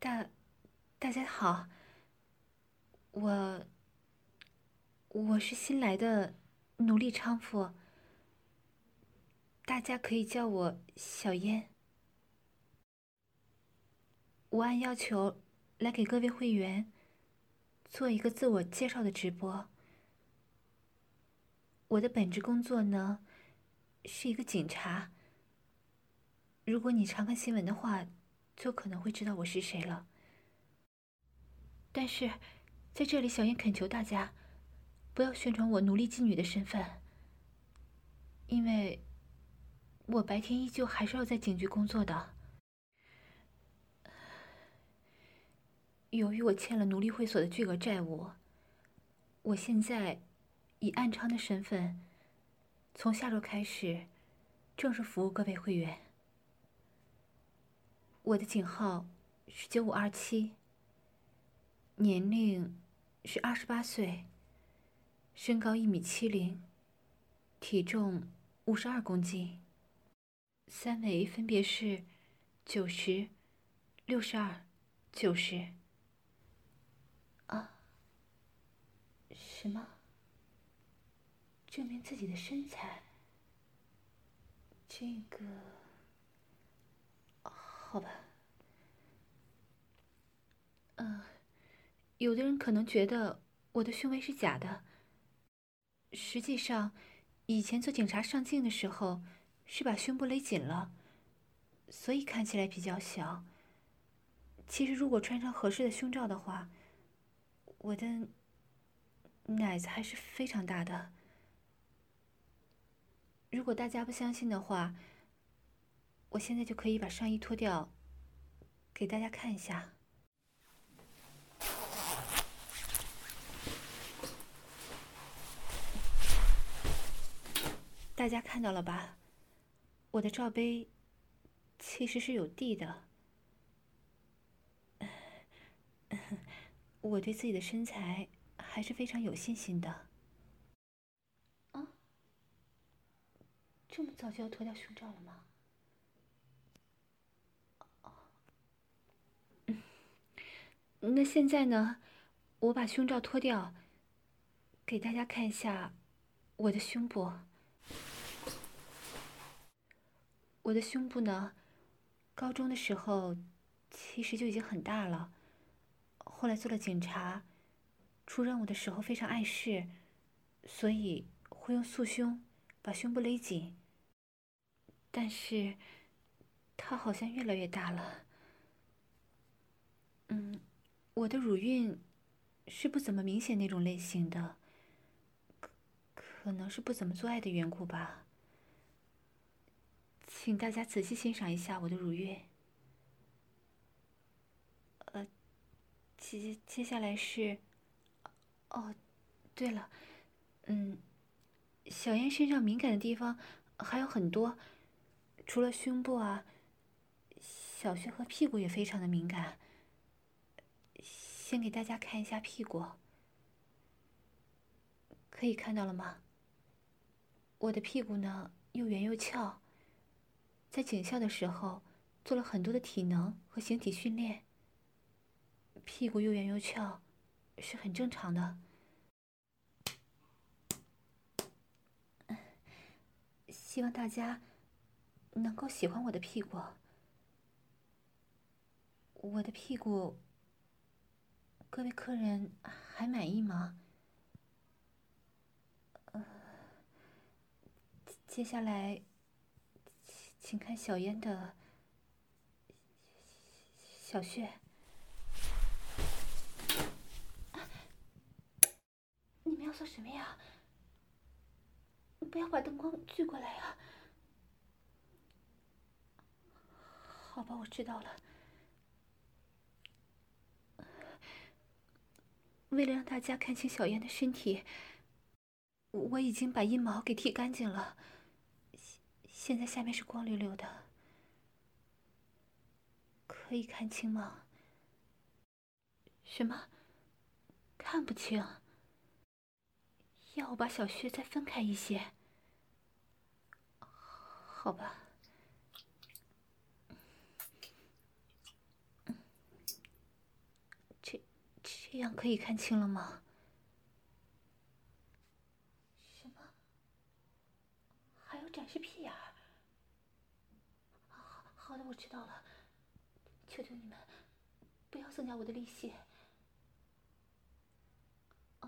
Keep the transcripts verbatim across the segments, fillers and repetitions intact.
大大家好，我我是新来的奴隶娼妇，大家可以叫我小烟。我按要求来给各位会员做一个自我介绍的直播。我的本职工作呢，是一个警察。如果你常看新闻的话，就可能会知道我是谁了。但是，在这里，小燕恳求大家不要宣传我奴隶妓女的身份，因为我白天依旧还是要在警局工作的。由于我欠了奴隶会所的巨额债务，我现在以暗娼的身份，从下周开始正式服务各位会员。我的警号是九五二七，年龄是二十八岁，身高一米七零，体重五十二公斤，三围分别是九十、六十二、九十。啊？什么？证明自己的身材？这个，好吧。嗯、呃，有的人可能觉得我的胸围是假的。实际上，以前做警察上镜的时候，是把胸部勒紧了，所以看起来比较小。其实，如果穿上合适的胸罩的话，我的奶子还是非常大的。如果大家不相信的话，我现在就可以把上衣脱掉，给大家看一下。大家看到了吧？我的罩杯其实是有地的。我对自己的身材还是非常有信心的。啊，这么早就要脱掉胸罩了吗？嗯，那现在呢？我把胸罩脱掉，给大家看一下我的胸部。我的胸部呢，高中的时候其实就已经很大了。后来做了警察，出任务的时候非常碍事，所以会用束胸把胸部勒紧。但是，它好像越来越大了。嗯，我的乳晕是不怎么明显那种类型的，可可能是不怎么做爱的缘故吧。请大家仔细欣赏一下我的乳晕。呃，接接下来是，哦，对了，嗯，小燕身上敏感的地方还有很多，除了胸部啊，小穴和屁股也非常的敏感。先给大家看一下屁股，可以看到了吗？我的屁股呢又圆又翘，在警校的时候做了很多的体能和形体训练，屁股又圆又翘是很正常的。希望大家能够喜欢我的屁股。我的屁股，各位客人还满意吗？呃，接下来，请看小烟的小穴。你们要做什么呀？不要把灯光聚过来呀！好吧，我知道了。为了让大家看清小燕的身体，我已经把阴毛给剃干净了，现在下面是光溜溜的，可以看清吗？什么？看不清？要我把小穴再分开一些？好吧。 这样可以看清了吗？什么？还要展示屁眼儿？好，好的，我知道了。求求你们，不要增加我的利息。哦，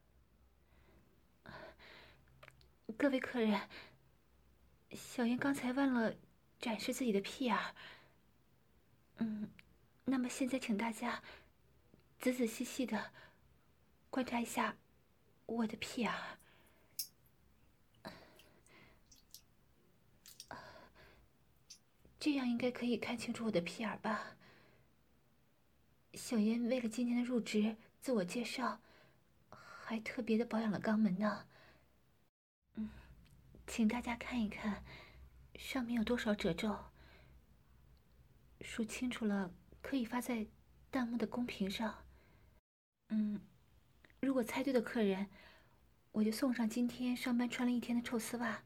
各位客人，小妍刚才忘了展示自己的屁眼儿。嗯，那么现在请大家仔仔细细的观察一下我的屁眼儿。这样应该可以看清楚我的屁眼儿吧？小妍为了今天的入职自我介绍，还特别的保养了肛门呢。嗯，请大家看一看，上面有多少褶皱？数清楚了，可以发在弹幕的公屏上。嗯，如果猜对的客人，我就送上今天上班穿了一天的臭丝袜。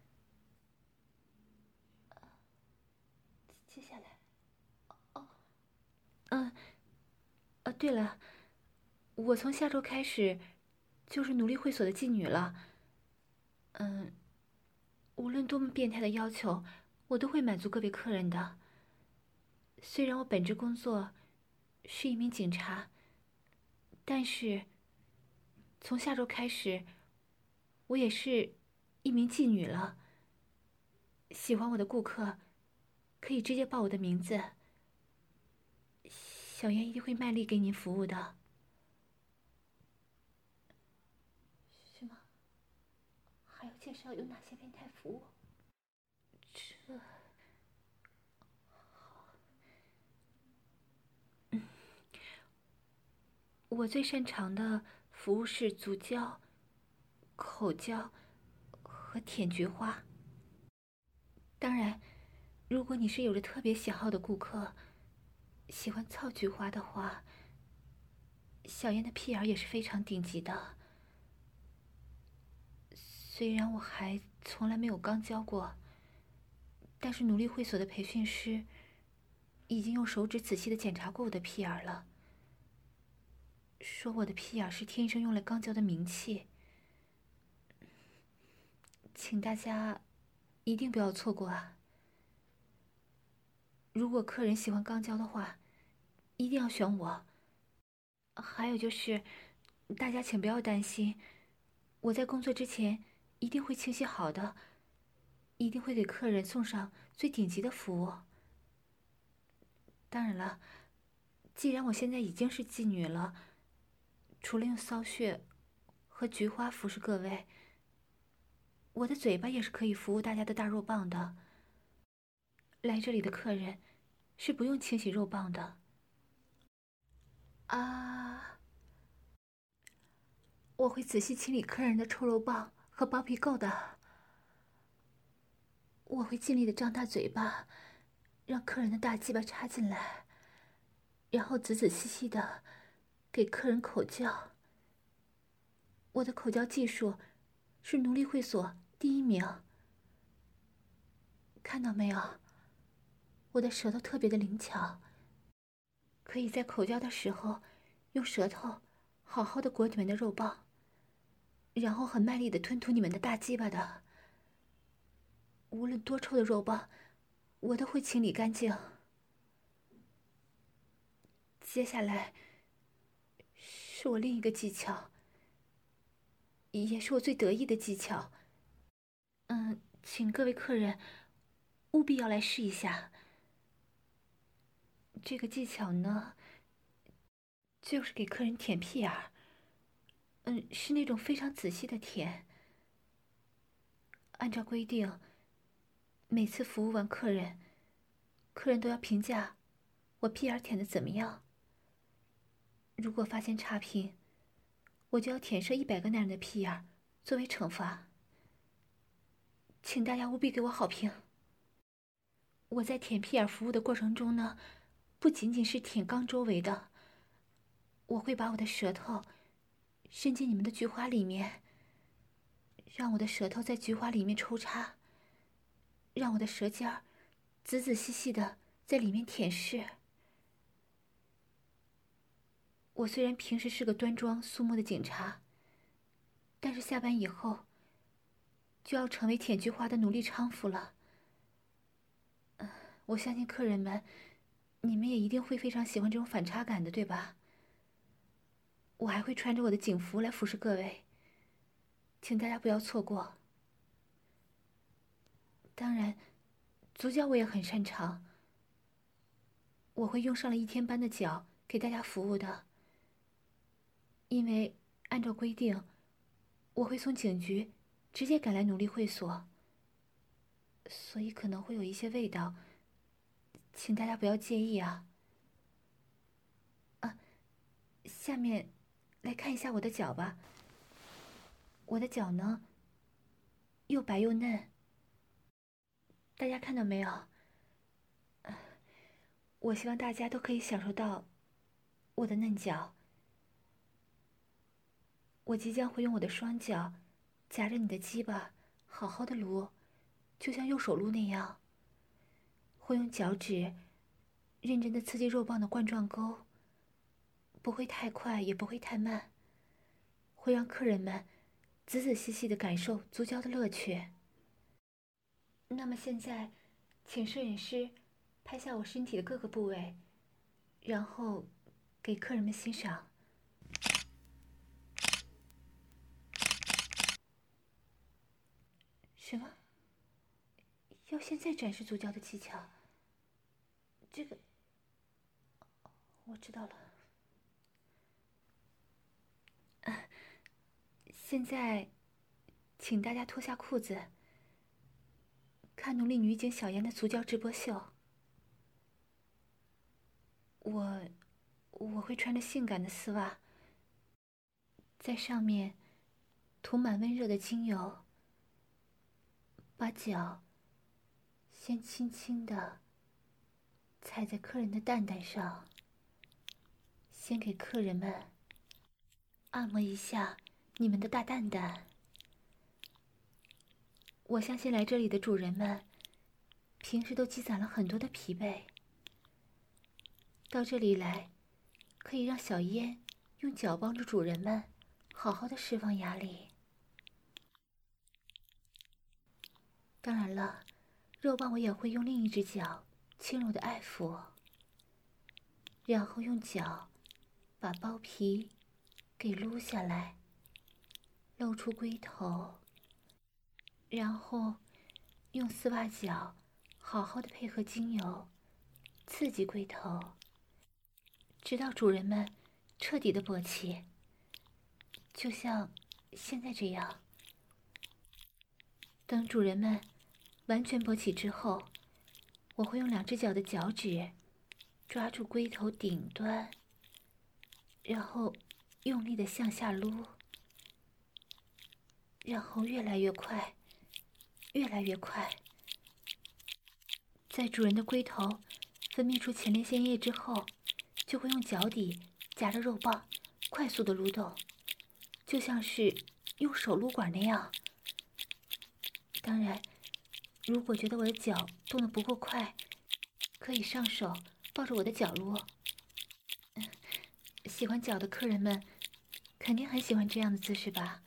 接下来，哦，嗯，呃，对了，我从下周开始就是奴隶会所的妓女了。嗯，无论多么变态的要求，我都会满足各位客人的。虽然我本职工作是一名警察，但是从下周开始，我也是一名妓女了。喜欢我的顾客可以直接报我的名字，小妍一定会卖力给您服务的。是吗？还要介绍有哪些变态服务？这……嗯，我最擅长的服务是足交、口交和舔菊花。当然，如果你是有着特别喜好的顾客，喜欢操菊花的话，小妍的屁眼也是非常顶级的。虽然我还从来没有肛交过，但是奴隶会所的培训师已经用手指仔细的检查过我的屁眼了，说我的屁眼是天生用来肛交的名器。请大家一定不要错过啊！如果客人喜欢肛交的话，一定要选我。还有就是，大家请不要担心，我在工作之前一定会清洗好的，一定会给客人送上最顶级的服务。当然了，既然我现在已经是妓女了，除了用骚穴和菊花服侍各位，我的嘴巴也是可以服务大家的大肉棒的。来这里的客人是不用清洗肉棒的。啊，我会仔细清理客人的臭肉棒和包皮垢的。我会尽力的张大嘴巴，让客人的大鸡巴插进来，然后仔仔细细的给客人口交。我的口交技术是奴隶会所第一名。看到没有？我的舌头特别的灵巧，可以在口交的时候用舌头好好的裹你们的肉棒，然后很卖力的吞吐你们的大鸡巴的。无论多臭的肉棒，我都会清理干净。接下来是我另一个技巧，也是我最得意的技巧。嗯，请各位客人务必要来试一下。这个技巧呢，就是给客人舔屁眼儿。嗯，是那种非常仔细的舔。按照规定，每次服务完客人，客人都要评价我屁眼舔的怎么样。如果发现差评，我就要舔射一百个男人的屁眼作为惩罚。请大家务必给我好评。我在舔屁眼服务的过程中呢，不仅仅是舔肛周围的，我会把我的舌头伸进你们的菊花里面，让我的舌头在菊花里面抽插，让我的舌尖儿仔仔细细的在里面舔舐。 我虽然平时是个端庄肃穆的警察，但是下班以后就要成为舔菊花的奴隶娼妇了。呃，我相信客人们，你们也一定会非常喜欢这种反差感的，对吧？我还会穿着我的警服来服侍各位，请大家不要错过。当然，足教我也很擅长，我会用上了一天班的脚给大家服务的。因为按照规定，我会从警局直接赶来奴隶会所，所以可能会有一些味道，请大家不要介意啊。啊，下面来看一下我的脚吧。我的脚呢，又白又嫩，大家看到没有？我希望大家都可以享受到我的嫩脚。我即将会用我的双脚夹着你的鸡巴，好好的撸，就像右手撸那样。会用脚趾认真的刺激肉棒的冠状沟，不会太快，也不会太慢，会让客人们仔仔细细的感受足交的乐趣。那么现在，请摄影师拍下我身体的各个部位，然后给客人们欣赏。什么？要现在展示足交的技巧？这个，我知道了。啊，现在，请大家脱下裤子，看奴隶女警小妍的足交直播秀。我，我会穿着性感的丝袜，在上面涂满温热的精油，把脚先轻轻地踩在客人的蛋蛋上，先给客人们按摩一下你们的大蛋蛋。我相信来这里的主人们平时都积攒了很多的疲惫，到这里来可以让小燕用脚帮助主人们好好的释放压力。当然了，肉棒我也会用另一只脚轻柔的爱抚，然后用脚把包皮给撸下来，露出龟头，然后用丝袜脚好好的配合精油刺激龟头，直到主人们彻底的勃起，就像现在这样。等主人们完全勃起之后，我会用两只脚的脚趾抓住龟头顶端，然后用力的向下撸，然后越来越快，越来越快。在主人的龟头分泌出前列腺液之后，就会用脚底夹着肉棒快速的撸动，就像是用手撸管那样。当然，如果觉得我的脚动得不够快，可以上手抱着我的脚撸。喜欢脚的客人们肯定很喜欢这样的姿势吧？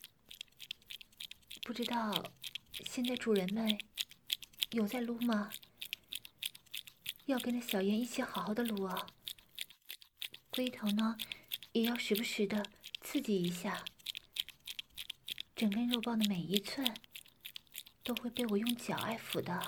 不知道现在主人们有在撸吗？要跟着小妍一起好好的撸啊！龟头呢，也要时不时的刺激一下，整根肉棒的每一寸都会被我用脚爱抚的。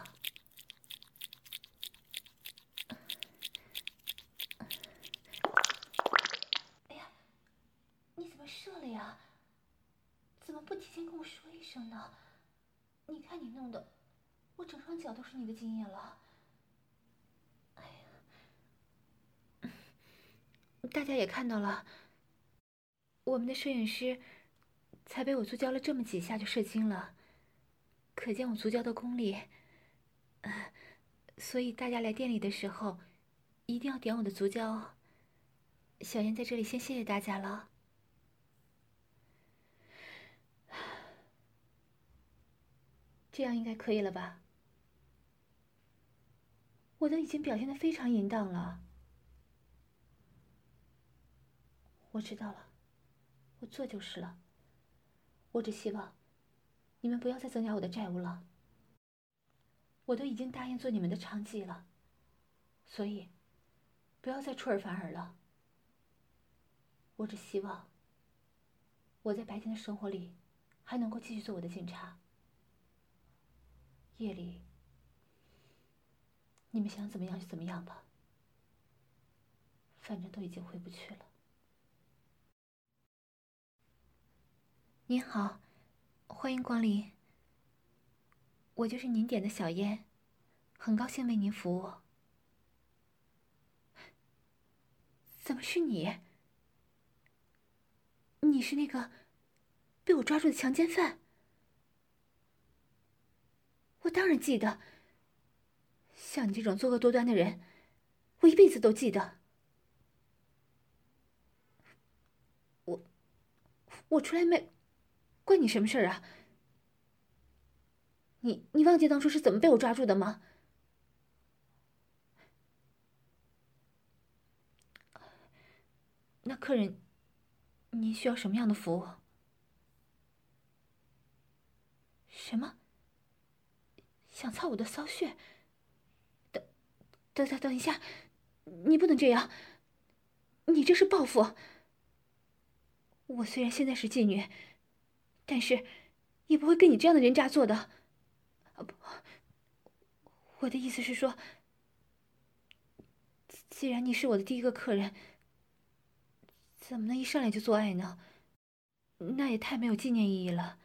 哎呀，你怎么射了呀？怎么不提前跟我说一声呢？你看你弄的，我整双脚都是你的经验了。哎呀，大家也看到了，我们的摄影师才被我足交了这么几下就射精了，可见我足交的功力。呃，所以大家来店里的时候，一定要点我的足交哦。小妍在这里先谢谢大家了。这样应该可以了吧？我都已经表现得非常淫荡了。 我知道了，我做就是了。我只希望你们不要再增加我的债务了。我都已经答应做你们的娼妓了，所以不要再出尔反尔了。我只希望我在白天的生活里还能够继续做我的警察，夜里你们想怎么样就怎么样吧，反正都已经回不去了。您好，欢迎光临。我就是您点的小燕，很高兴为您服务。怎么是你？你是那个被我抓住的强奸犯？我当然记得。像你这种作恶多端的人，我一辈子都记得。我我出来卖，关你什么事儿啊？你你忘记当初是怎么被我抓住的吗？那客人，您需要什么样的服务？什么？想操我的骚穴？等，等等等一下，你不能这样，你这是报复。我虽然现在是妓女，但是也不会跟你这样的人渣做的。啊不，我的意思是说，既然你是我的第一个客人，怎么能一上来就做爱呢？那也太没有纪念意义了。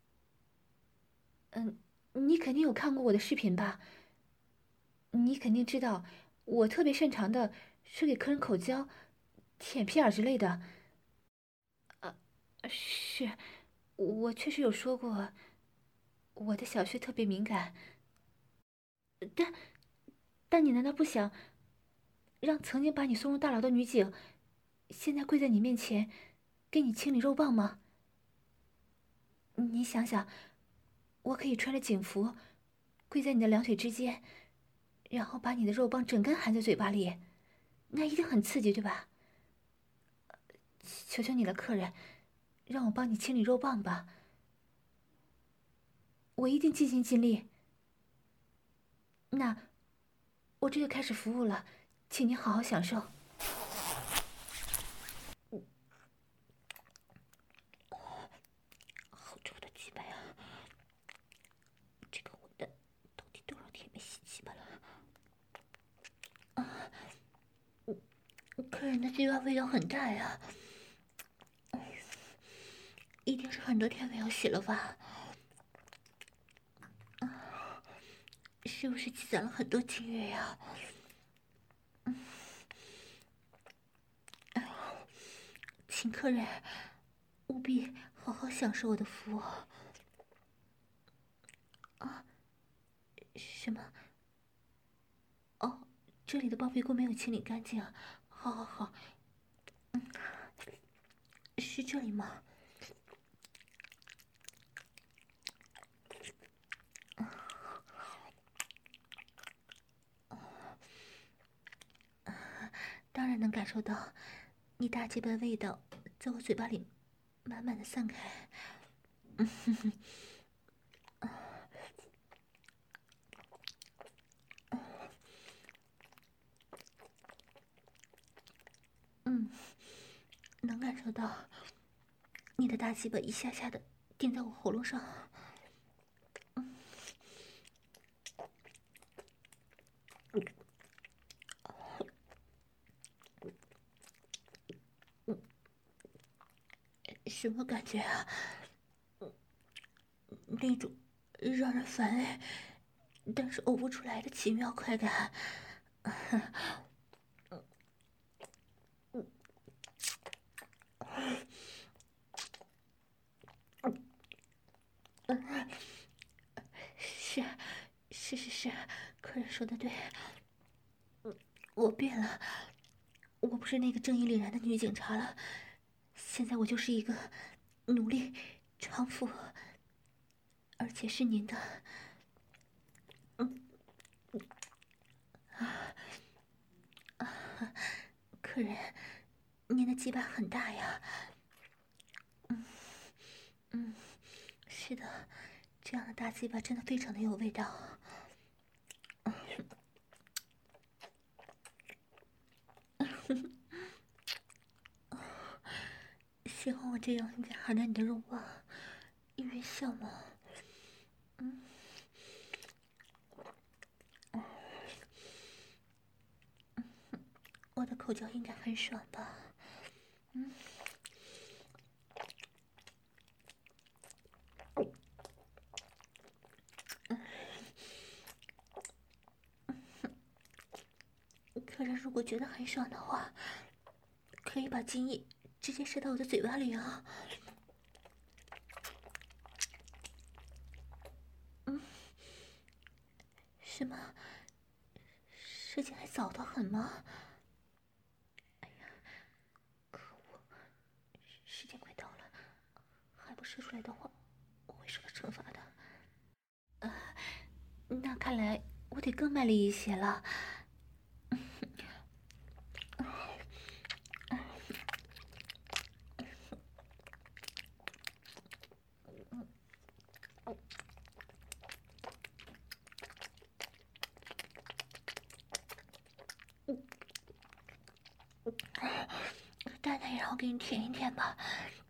嗯，你肯定有看过我的视频吧？你肯定知道，我特别擅长的是给客人口交、舔屁眼之类的。啊，是，我确实有说过，我的小穴特别敏感。但，但你难道不想让曾经把你送入大牢的女警，现在跪在你面前，给你清理肉棒吗？你想想，我可以穿着警服，跪在你的两腿之间，然后把你的肉棒整根含在嘴巴里，那一定很刺激，对吧？求求你了，客人，让我帮你清理肉棒吧，我一定尽心尽力。那我这就开始服务了，请您好好享受。好臭的鸡巴呀！这个混蛋到底多少天没洗鸡巴了？啊，客人的鸡巴味道很大呀，一定是很多天没有洗了吧？啊，是不是积攒了很多精液呀？请客人务必好好享受我的服务。啊，什么？哦，这里的包皮骨没有清理干净。好好好，嗯，是这里吗？当然能感受到你大鸡巴的味道在我嘴巴里满满的散开。嗯哼哼，嗯，能感受到你的大鸡巴一下下的顶在我喉咙上。嗯，什么感觉啊？那种让人反胃，但是呕不出来的奇妙快感。是，是是是，客人说的对，我变了，我不是那个正义凛然的女警察了，现在我就是一个奴隶、娼妇，而且是您的。嗯，啊啊，客人， 您的鸡巴很大呀。嗯嗯，是的，这样的大鸡巴真的非常的有味道。喜欢我这样含着你的肉棒，一边笑吗？嗯。我的口交应该很爽吧？嗯。客人如果觉得很爽的话，可以把精液直接射到我的嘴巴里啊。嗯。什么？射精还早得很吗？哎呀，可恶！时间快到了，还不射出来的话，我会受到惩罚的。呃，那看来我得更卖力一些了。蛋蛋也让我给你舔一舔吧。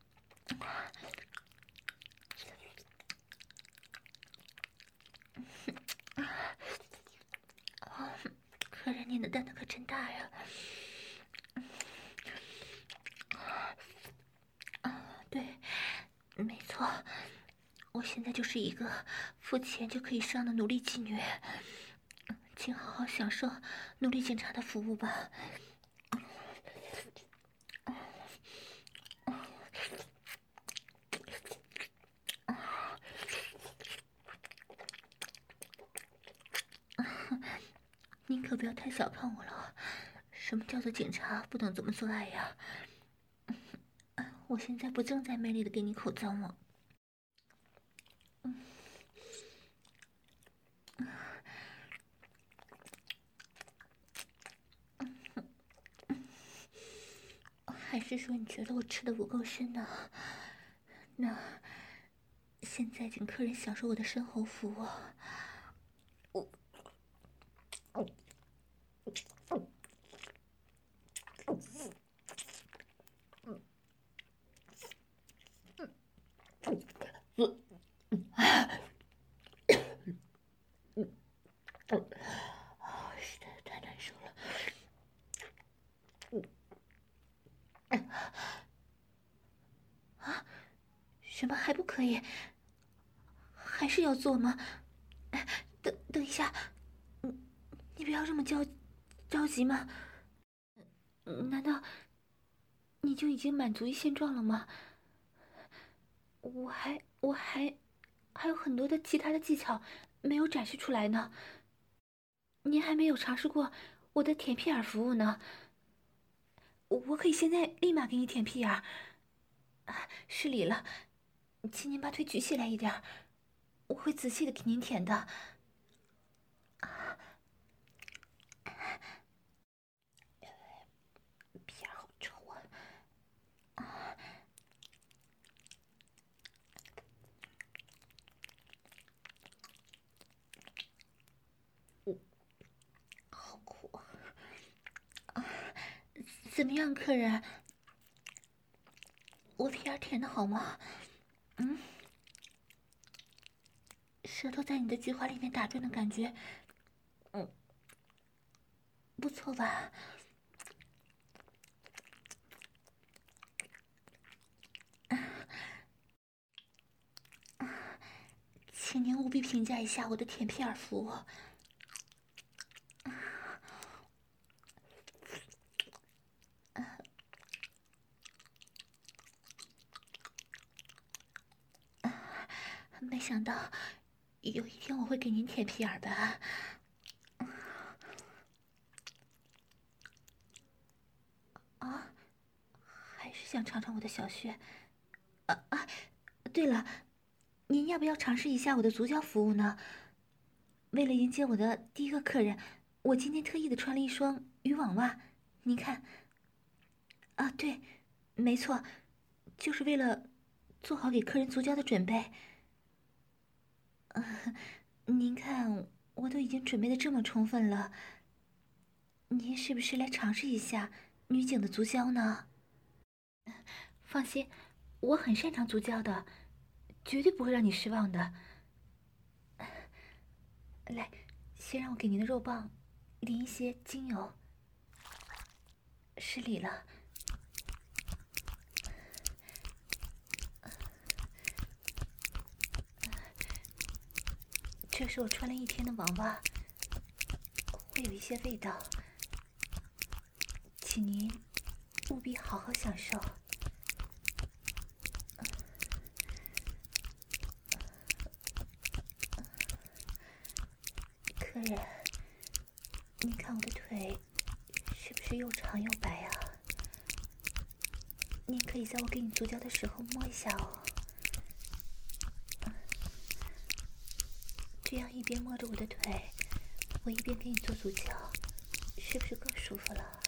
客人，你的蛋蛋可真大呀！对，没错，我现在就是一个付钱就可以上的奴隶妓女，请好好享受奴隶警察的服务吧。您可不要太小看我了，什么叫做警察不懂怎么做爱呀？我现在不正在卖力的给你口交吗？还是说你觉得我吃的不够深呢？那现在请客人享受我的深喉服务。我，实在是太难受了。啊？什么还不可以？还是要做吗？等等一下，你你不要这么着着急嘛。难道你就已经满足于现状了吗？我还我还还有很多的其他的技巧没有展示出来呢。您还没有尝试过我的舔屁眼服务呢。我我可以现在立马给你舔屁眼。啊，失礼了，请您把腿举起来一点，我会仔细的给您舔的。屁眼好臭啊！啊，好苦啊！啊，怎么样，客人？我屁眼舔的好吗？嗯，舌头在你的菊花里面打转的感觉，嗯，不错吧？请您务必评价一下我的舔屁眼服务。没想到有一天我会给您舔屁眼的啊！啊，还是想尝尝我的小穴。啊啊，对了，您要不要尝试一下我的足交服务呢？为了迎接我的第一个客人，我今天特意的穿了一双渔网袜，您看。啊， 对，没错，就是为了做好给客人足交的准备。呃，您看，我都已经准备的这么充分了，您是不是来尝试一下女警的足交呢？放心，我很擅长足交的，绝对不会让你失望的。来，先让我给您的肉棒淋一些精油。失礼了。这是我穿了一天的网袜，会有一些味道，请您务必好好享受。客人，你看我的腿是不是又长又白啊？您可以在我给你足交的时候摸一下哦。这样一边摸着我的腿，我一边给你做足交，是不是更舒服了？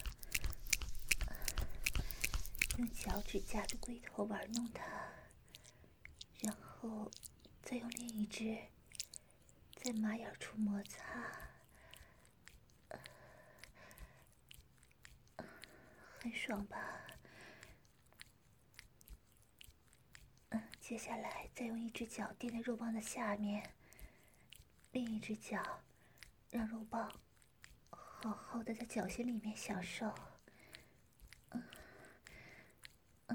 用脚趾夹着龟头玩弄它，然后再用另一只在马眼处摩擦，很爽吧？嗯，接下来再用一只脚垫在肉棒的下面，另一只脚让肉棒好好的在脚心里面享受。嗯嗯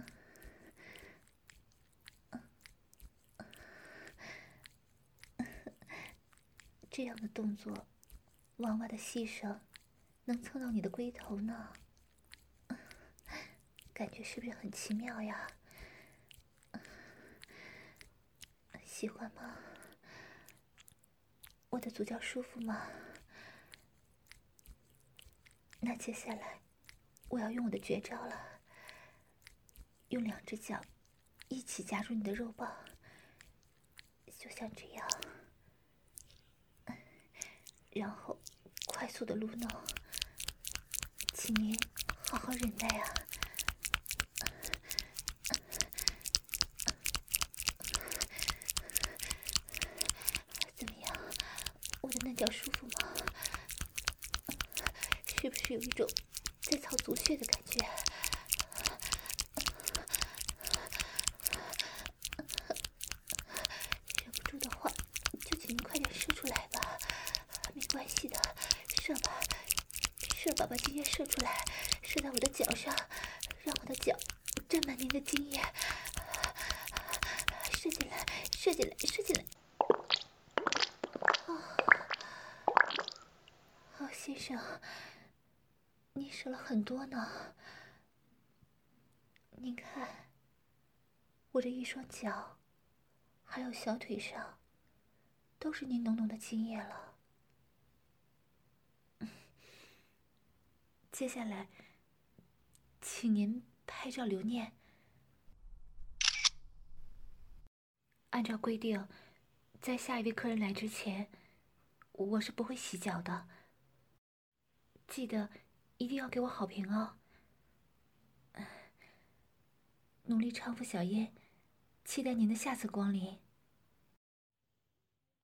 嗯，这样的动作，娃娃的细声能蹭到你的龟头呢，感觉是不是很奇妙呀？喜欢吗？我的足交舒服吗？那接下来我要用我的绝招了，用两只脚一起夹住你的肉棒，就像这样，然后快速的撸弄，请您好好忍耐啊。怎么样，我的嫩脚舒服吗？是不是有一种在操足穴的感觉？忍不住的话，就请您快点射出来吧，没关系的，射吧，射吧，把精液射出来，射到我的脚上，让我的脚沾满您的精液，射进来，射进来，射进来。哦，好，先生，你射了很多呢。您看，我这一双脚，还有小腿上，都是您浓浓的精液了。接下来，请您拍照留念。按照规定，在下一位客人来之前，我是不会洗脚的。记得一定要给我好评哦。努力搀扶小燕，期待您的下次光临。